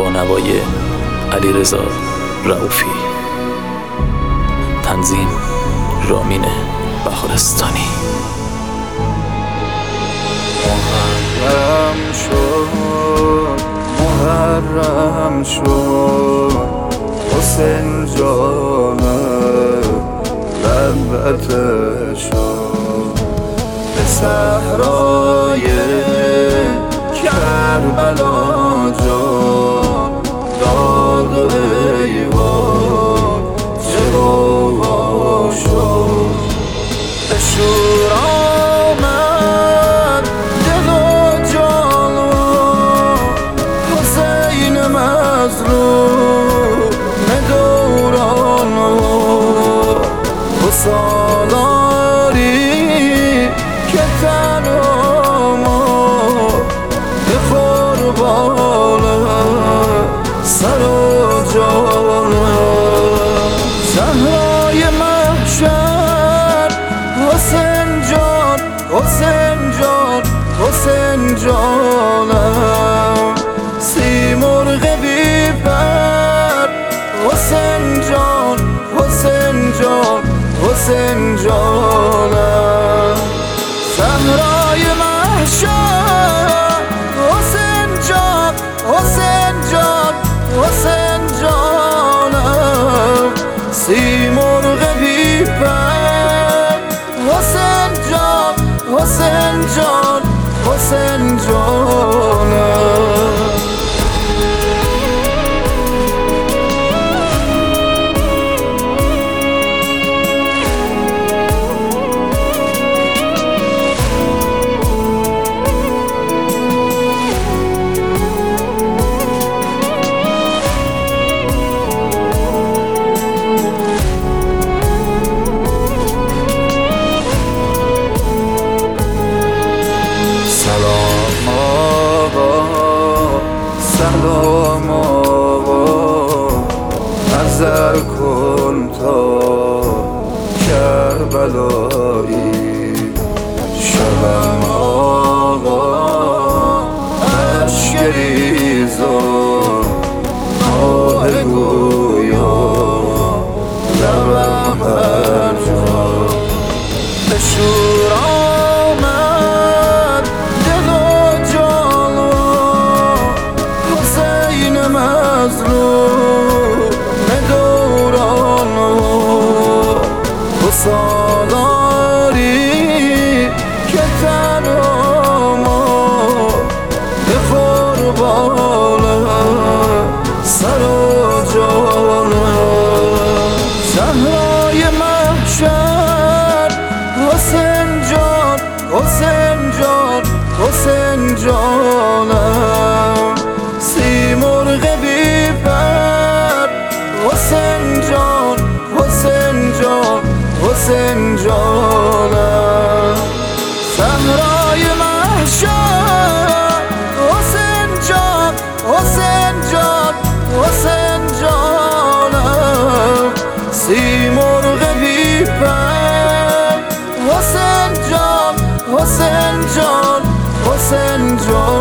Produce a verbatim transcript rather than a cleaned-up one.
با نوای علیرضا رؤوفی. تنظیم رامین بخارستانی. محرم شد محرم شد حسین جانم لبت شد به صحرای کربلا جان داد و ایوان چه گواه شد به شور آمد دل و جان حسین مظلوم دوران و سالاری که تنها ما به قربان سر و جان صحرای محشر حسین جان حسین جان حسین جانم سیمرغ بی پر حسین جان حسین جان حسین جانم صحرای محشر حسین جان حسین جان حسین جانم سیمرغ بی پر حسین جان حسین جان حسین جانم سلام آقا نظر کن تا کربلایی شبم آقا عشق ریزان ماه گویا لبم هر جا به شور آمد دل و جان مظلوم دوران و سالاری که تنها ما به قربان سر و جان صحرای محشر حسین جان حسین جان حسین جانم سیمرغ بی پر حسین جان حسین جان حسین جانم صحرای محشر حسین جان حسین جان حسین جانم سیمرغ بی پر حسین جان حسین جان حسین جان